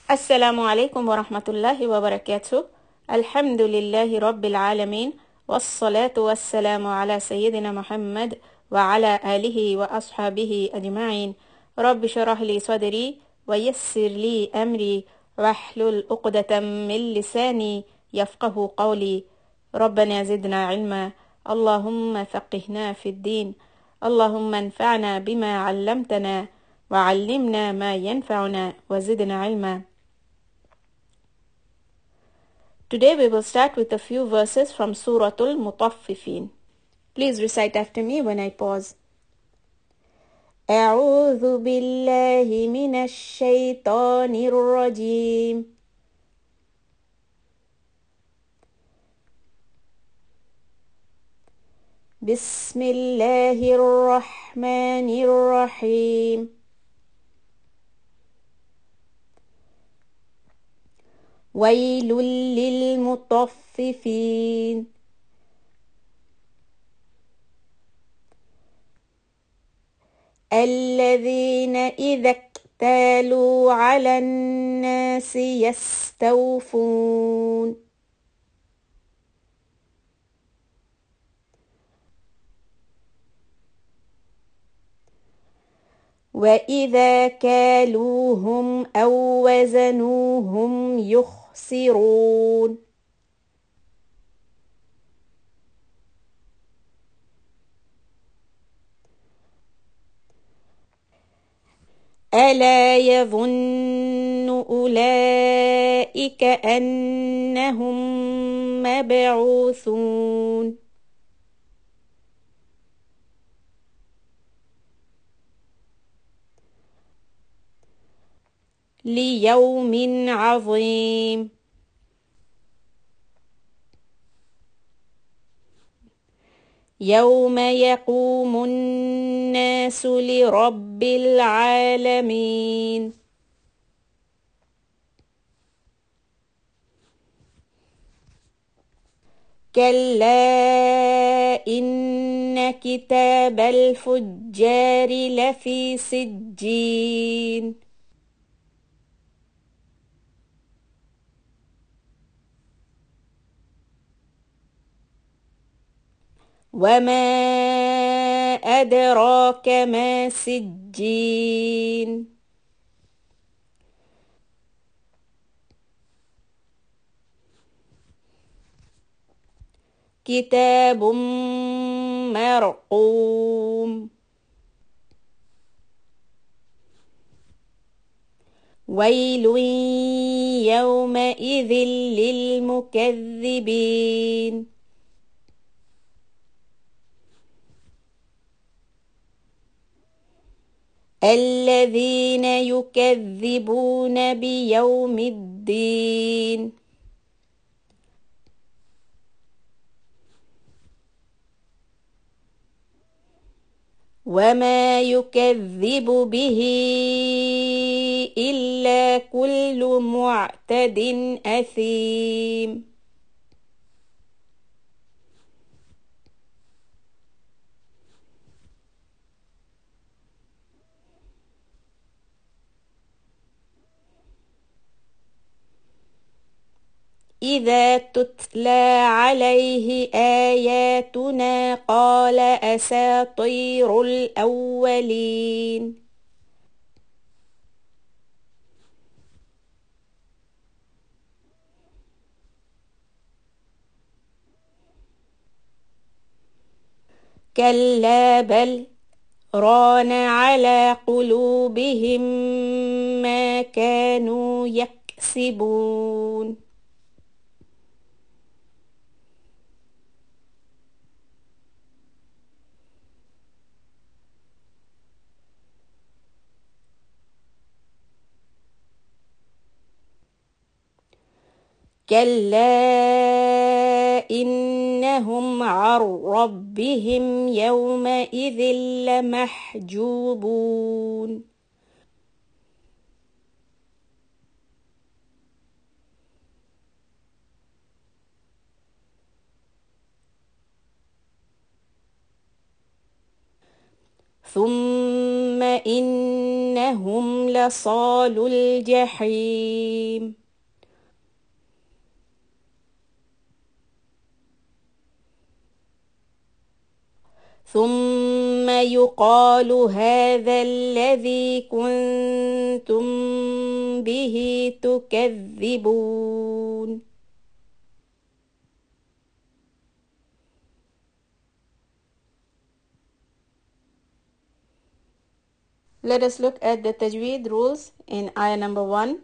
السلام عليكم ورحمة الله وبركاته. الحمد لله رب العالمين، والصلاة والسلام على سيدنا محمد وعلى آله وأصحابه أجمعين. رب شرح لي صدري ويسر لي أمري واحلل عقدة من لساني يفقه قولي. ربنا زدنا علما، اللهم فقهنا في الدين، اللهم انفعنا بما علمتنا وعلمنا ما ينفعنا وزدنا علما. Today we will start with a few verses from Surah Al-Mutaffifin. Please recite after me when I pause. أعوذ بالله من الشيطان الرجيم. بسم الله الرحمن الرحيم. ويل للمطففين الذين إذا اكتالوا على الناس يستوفون وإذا كالوهم أو وزنوهم يخسرون ألا يظن أولئك أنهم مبعوثون ليوم عظيم يوم يقوم الناس لرب العالمين كلا إن كتاب الفجار لفي سجين وما أدراك ما سجين كتاب مرقوم ويل يومئذ للمكذبين الذين يكذبون بيوم الدين وما يكذب به إلا كل معتد أثيم إذا تتلى عليه آياتنا قال أساطير الأولين كلا بل ران على قلوبهم ما كانوا يكسبون كلا إنهم عن ربهم يومئذ لمحجوبون ثم إن إنهم لصالو الجحيم. ثم يقال هذا الذي كنتم به تكذبون. Let us look at the tajweed rules in ayah number 1.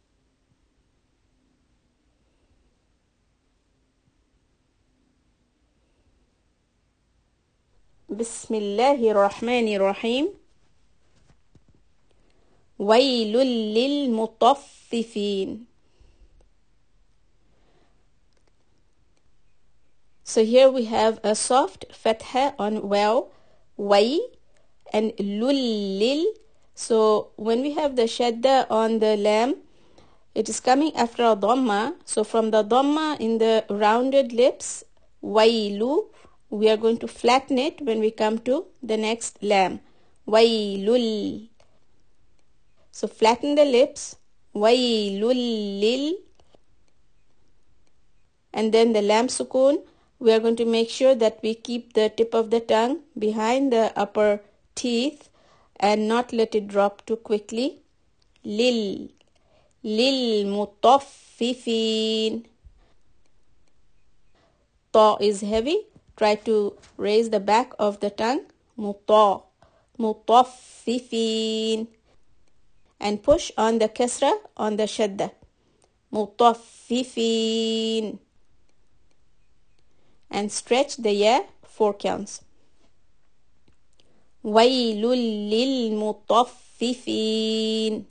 بسم الله الرحمن الرحيم. ويل للمطففين. So here we have a soft fatha on waw, way, and lil. So when we have the shadda on the lam, it is coming after a dhamma. So from the dhamma in the rounded lips, wailu, we are going to flatten it when we come to the next lam. Wailul. So flatten the lips. Wailul lil. And then the lam sukoon, we are going to make sure that we keep the tip of the tongue behind the upper teeth and not let it drop too quickly. Lil. Lil mutaffifin. Ta is heavy. Try to raise the back of the tongue. Muta. Mutaffifin. And push on the kasra on the shadda. Mutaffifin. And stretch the ya 4 counts. Wailul lil mutaffifin.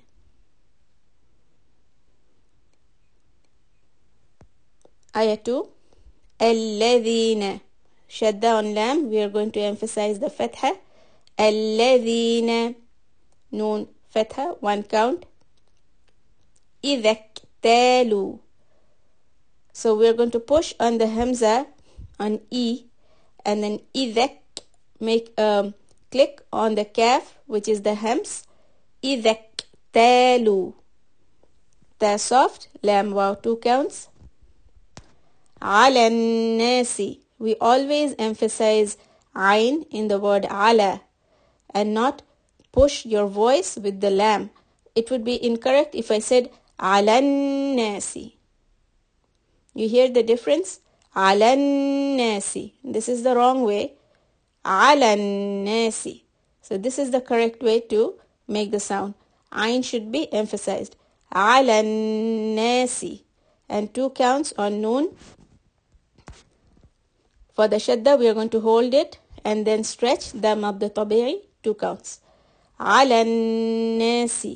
Ayah 2. الذين. Shadda on lam, we are going to emphasize the fatha. الذين. Noon fatha, 1 count. إذا اكتالوا. So we are going to push on the hamza on E, and then إذا, make click on the kaf, which is the hams. إذا اكتالوا. Ta soft, lam waw 2 counts. على الناس. We always emphasize ayn in the word ala and not push your voice with the lam. It would be incorrect if I said على الناس. You hear the difference? على الناس. This is the wrong way. على الناس. So this is the correct way to make the sound. Ayn should be emphasized. على الناس. And 2 counts on noon. For the shadda, we are going to hold it and then stretch the mad tabi'i 2 counts. على الناس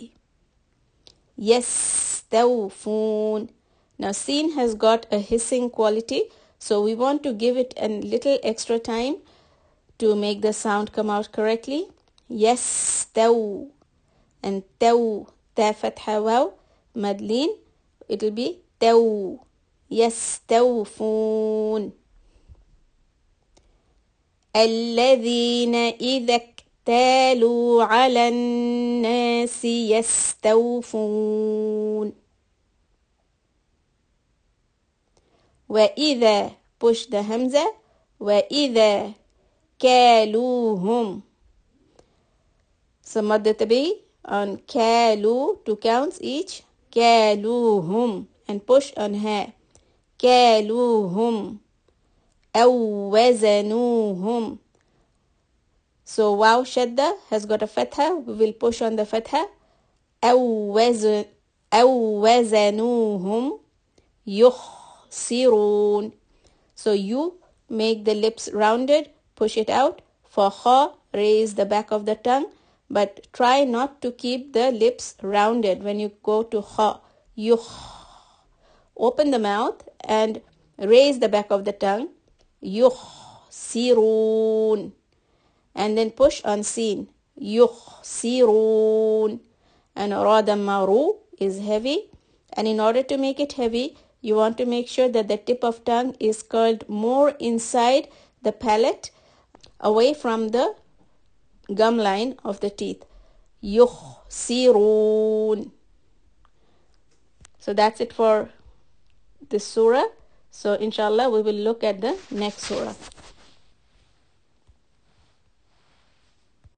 يستوفون. Now sin has got a hissing quality, so we want to give it a little extra time to make the sound come out correctly. يستو. And تو, ta fatha waw, madlin, it will be تو. يستوفون. الذين إذا اكتالوا على الناس يستوفون. وإذا, push the hamza. وإذا كالوهم. So madda tabi on كالو 2 counts each. كالوهم. And push on ha. كالوهم. أو وزنوهم. So waw shadda has got a fatha. We will push on the fatha. أو وزنوهم يخسرون. So you make the lips rounded, push it out. For kha, raise the back of the tongue, but try not to keep the lips rounded when you go to kha. Open the mouth and raise the back of the tongue. يخسرون. And then push on sin. يخسرون. And ra damma ru is heavy. And in order to make it heavy, you want to make sure that the tip of tongue is curled more inside the palate, away from the gum line of the teeth. يخسرون. So that's it for this surah. So inshallah we will look at the next surah.